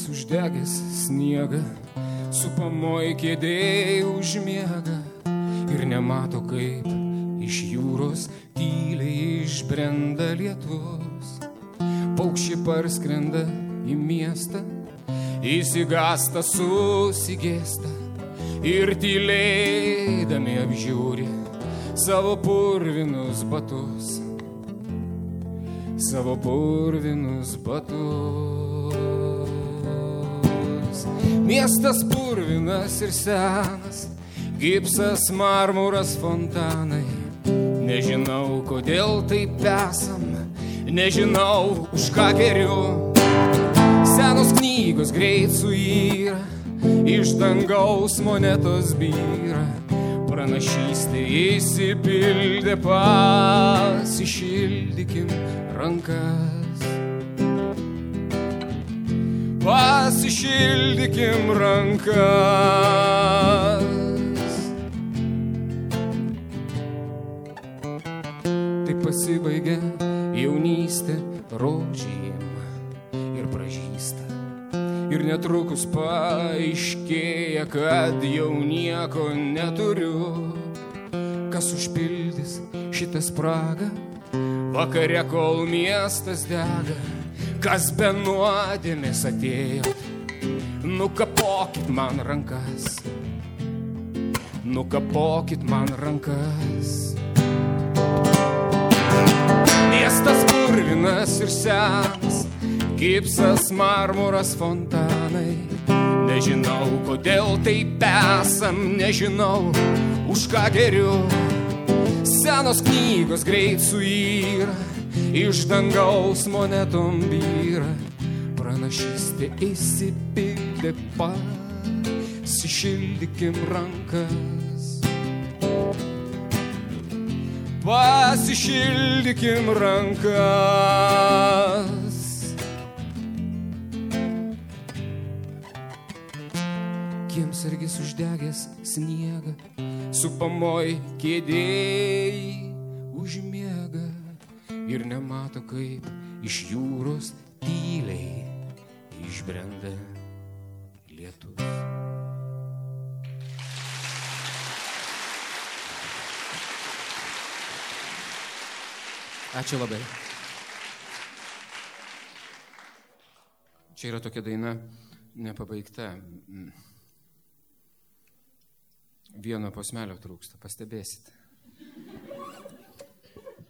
uždegęs sniegą, supamoj kėdėj užmiega ir nemato, kaip iš jūros tyliai išbrenda lietus. Paukščiai parskrenda į miestą, įsigąsta, susigėsta ir tylėdami apžiūri savo purvinus batus. Savo purvinus batus. Miestas purvinas ir senas, gipsas, marmuras, fontanai. Nežinau, kodėl taip esam, nežinau, už ką geriu. Senos knygos greit suyra, iš dangaus monetos byra. Pranašystė įsipildė, pasišildykim rankas. Pasišildykim rankas. Taip pasibaigia jaunystė rožėm ir pražysta. Ir netrukus paaiškėja, kad jau nieko neturiu. Kas užpildys šitą spragą vakare, kol miestas dega? Kas be nuodėmės atėjo? Nukapokit man rankas. Nukapokit man rankas. Miestas purvinas ir senas, gipsas, marmuras, fontanai. Nežinau, kodėl taip esam, nežinau, už ką geriu. Senos knygos greit suyra, iš dangaus monetom byra. Pranašystė įsipildė, pasišildykim rankas. Pasišildykim rankas. Kiemsargis uždegęs sniegą, supamoj kėdėj užmiega ir nemato, kaip iš jūros tyliai išbrenda lietus. Ačiū labai. Čia yra tokia daina nepabaigta. Vieno posmelio trūksta, pastebėsite.